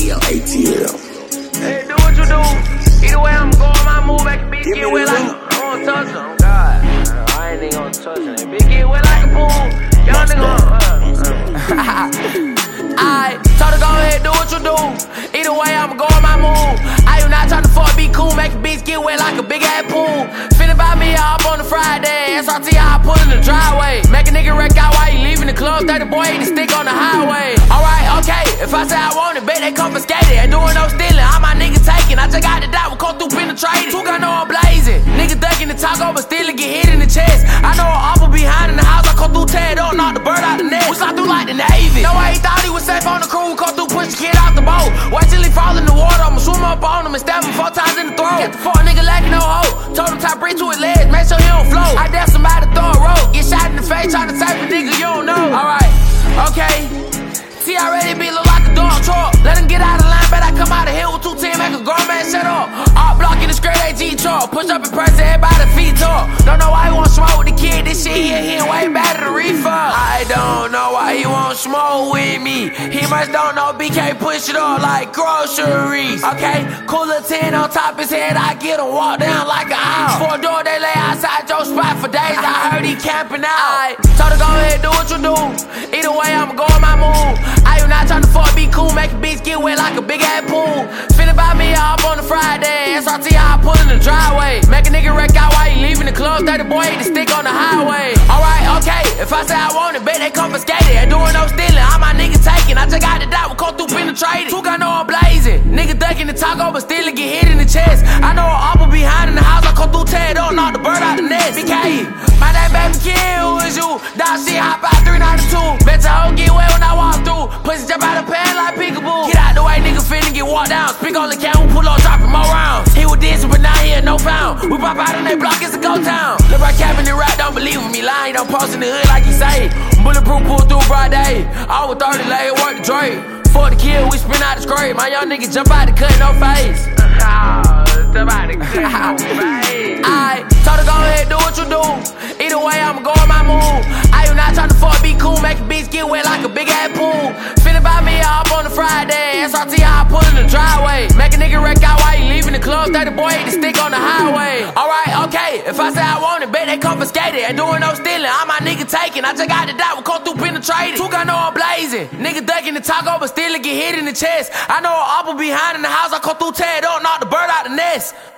ATL. Hey, do what you do. Either way, I'm going my move. Make a bitch get wet like I won't touch her. God, I ain't even gonna touch her. Bitch get wet like a pool. Y'all nigga, I told her go ahead, do what you do. Either way, I'm going my move. I am not trying to fuck, be cool. Make a bitch get wet like a big ass pool. Finna buy me up on the Friday. SRT, I pull in the driveway. Make a nigga wreck out while you leaving the club. 30 boy eat the stick on the highway. Alright, okay. If I say I want it, bet they confiscated. Ain't doing no stealing. All my niggas taking. I just got the dot, we come through penetrated. Two gun on blazing. Nigga ducking the taco, but still get hit in the chest. I know an awful behind in the house. I come through, tear it up, knock the bird out the nest. We slide through like the Navy. No way he thought he was safe on the crew. Come through, push the kid out the boat. Watch till he fall in the water. I'ma swim up on him and stab him 4 times in the throat. Get the fuck nigga lacking no hoe. Told him tie bridge to his legs, make sure he don't float. I dare somebody to throw a rope. Get shot in the face, trying to save a nigga you don't know. Alright, okay. See, I already be look like a dog truck. Let him get out of line, bet I come out of here with 210, make a grown man shut up. Art block in the straight AG truck. Push up in person, everybody feet talk. Don't know why he want smoke with the kid. This shit here, he ain't way better than reefer. I don't know why he want smoke with me. He must don't know BK push it up like groceries. Okay, cooler 10 on top his head. I get him walk down like an owl. 4 door, they lay outside your spot for days. I heard he camping out. Told her go ahead, do what you do. Either way, I'm going my move. I am not trying to fuck, be cool, make a bitch get wet like a big ass pool. Finna buy me up on the Friday. SRT, I pull in the driveway. Make a nigga wreck out while you leaving the club. 30 boy eat the stick on the highway. Alright, okay. If I say I want it, bet they confiscated. Ain't doing no stealing. All my niggas taking. I just got the dot, we come through penetrated. Two gun on blazing. Nigga ducking the taco, but still get hit in the chest. I know an awful behind in the house. I come through, tear it up, knock the bird out the nest. BK, my name baby kid, who is you? Dog shit, hop out 392. Bet your hoe get wet when I walk through. Pussy jump out the pan like peekaboo. Get out the way, nigga finna get walked down. Speak on the can, we pull up, dropping more rounds. He was dancing, but now he ain't no found. We pop out in that block, it's a go town. Look right cap in the rap, don't believe in me. Lying, don't post in the hood like he say. Bulletproof pull through broad day. I was 30 late, work the Dre. For the kill, we spin out the scrape. My young nigga jump out the cut, no face. Somebody cut, no face. I told her go ahead, do what you do. Either way, I'ma go on my move. I am not trying to fuck, be cool, make a bitch get wet like a big ass pool. Finna buy me up on the Friday. SRT, I pull in the driveway. Make a nigga wreck out while you leaving the club. 30 boy eat the stick on the highway. Alright, okay. If I say I want it, bet they confiscated. Ain't doing no stealing. All my niggas taking. I just got the dot, we come through penetrated. Two gun on blazing. Nigga ducking the taco, but still get hit in the chest. I know an awful behind in the house. I come through, tear it up, knock the bird out the nest.